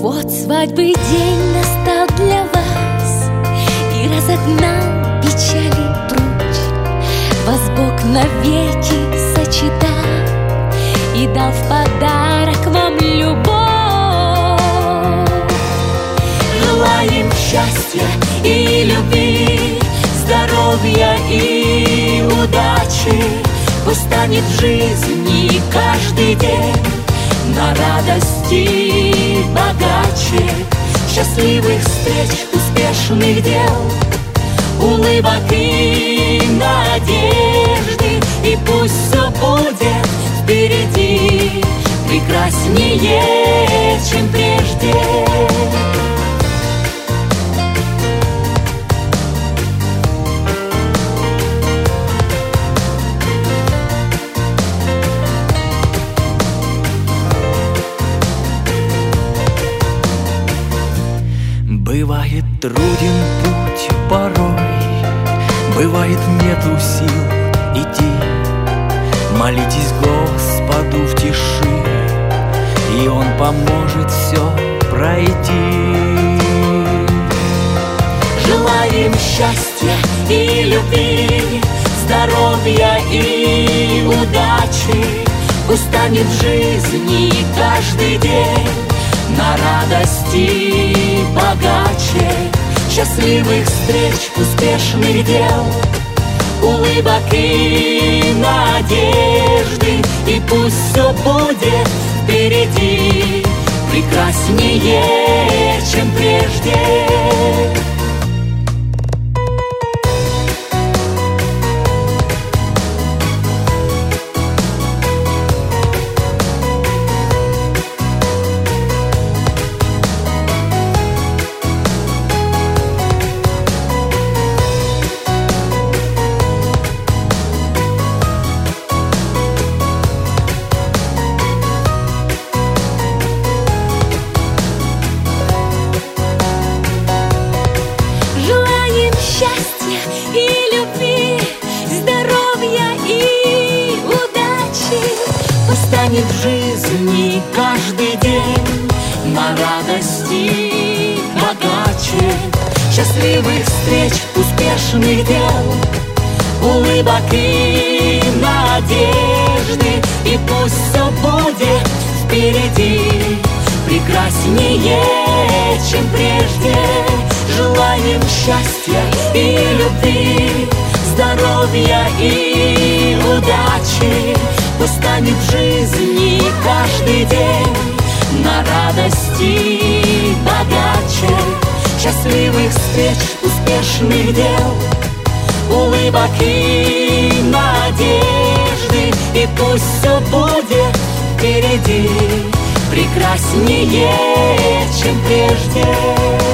Вот свадьбы день настал для вас и разогнал печали прочь. Вас Бог навеки сочетал и дал в подарок вам любовь. Желаем счастья и любви, здоровья и удачи. Пусть станет в жизни каждый день на радости богаче. Счастливых встреч, успешных дел, улыбок и надежды. И пусть все будет впереди прекраснее, чем прежде. Бывает труден путь порой, бывает нету сил идти. Молитесь Господу в тиши, и Он поможет все пройти. Желаем счастья и любви, здоровья и удачи. Пусть станет в жизни каждый день на радости богаче. Счастливых встреч, успешных дел, улыбок и надежды. И пусть все будет впереди прекраснее, чем прежде. Счастья и любви, здоровья и удачи. Пусть станет в жизни каждый день на радости богаче. Счастливых встреч, успешных дел, улыбок и надежды. И пусть все будет впереди прекраснее, чем прежде. Желаем счастья и любви, здоровья и удачи. Пусть станет в жизни каждый день на радости богаче. Счастливых встреч, успешных дел, улыбок и надежды. И пусть все будет впереди прекраснее, чем прежде.